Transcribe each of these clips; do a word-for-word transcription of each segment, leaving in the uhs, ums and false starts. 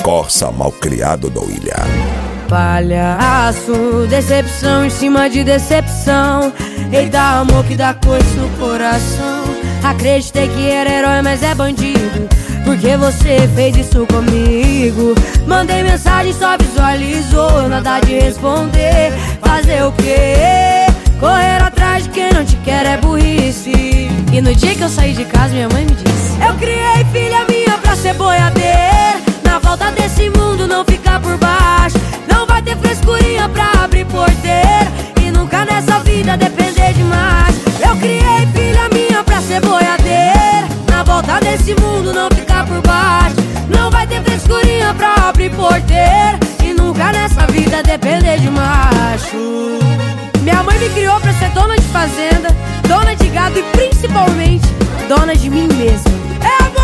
Corsa malcriado do Ilha. Palhaço, decepção em cima de decepção. Eita, amor que dá coisa no coração. Acreditei que era herói, mas é bandido. Porque você fez isso comigo. Mandei mensagem, só visualizou. Nada de responder. Fazer o quê? Correr atrás de quem não te quer é burrice. E no dia que eu saí de casa, minha mãe me disse: eu criei filha minha pra ser boiadeira. Na volta desse mundo não ficar por baixo. Não vai ter frescurinha pra abrir porteira. E nunca nessa vida depender demais. Eu criei filha minha pra ser boiadeira. Na volta desse mundo não ficar por baixo. Não vai ter frescurinha pra abrir porteira. E nunca nessa vida depender de macho. Minha mãe me criou pra ser dona de fazenda, dona de gado e principalmente dona de mim mesma. É a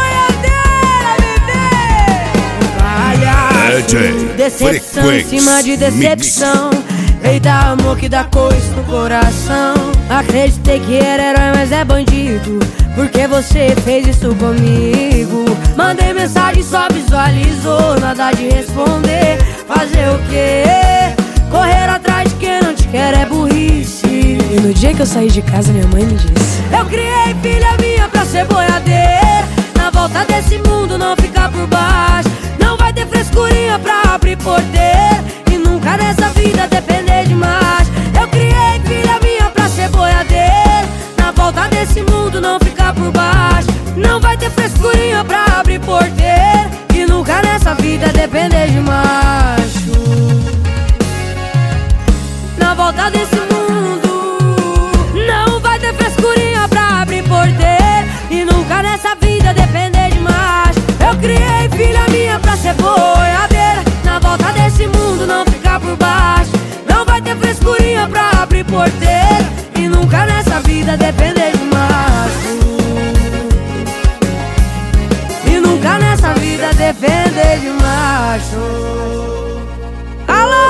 boiadeira, bebê! Palhaço, decepção em cima de decepção. Eita, amor que dá coisa no coração. Acreditei que era herói, mas é bandido. Porque você fez isso comigo. Mandei mensagem, só visualizou. Nada de responder. Fazer o quê? Correr atrás de quem não te quer é burrice. E no dia que eu saí de casa, minha mãe me disse: eu criei filha minha pra ser boiadeira. Na volta desse mundo não ficar por baixo. Não vai ter frescurinha pra abrir porteira. E nunca nessa vida depender de mais. Eu criei filha minha pra ser boiadeira. Na volta desse mundo não ficar por baixo. Não vai ter frescurinha pra abrir porteira. E nunca nessa vida depender de macho. Na volta desse mundo não vai ter frescurinha pra abrir porteira. E nunca nessa vida depender de macho. Eu criei filha minha pra ser boiadeira. Na volta desse mundo não ficar por baixo. Não vai ter frescurinha pra abrir porteira. E nunca nessa vida depender de macho. E nunca nessa vida depender de macho.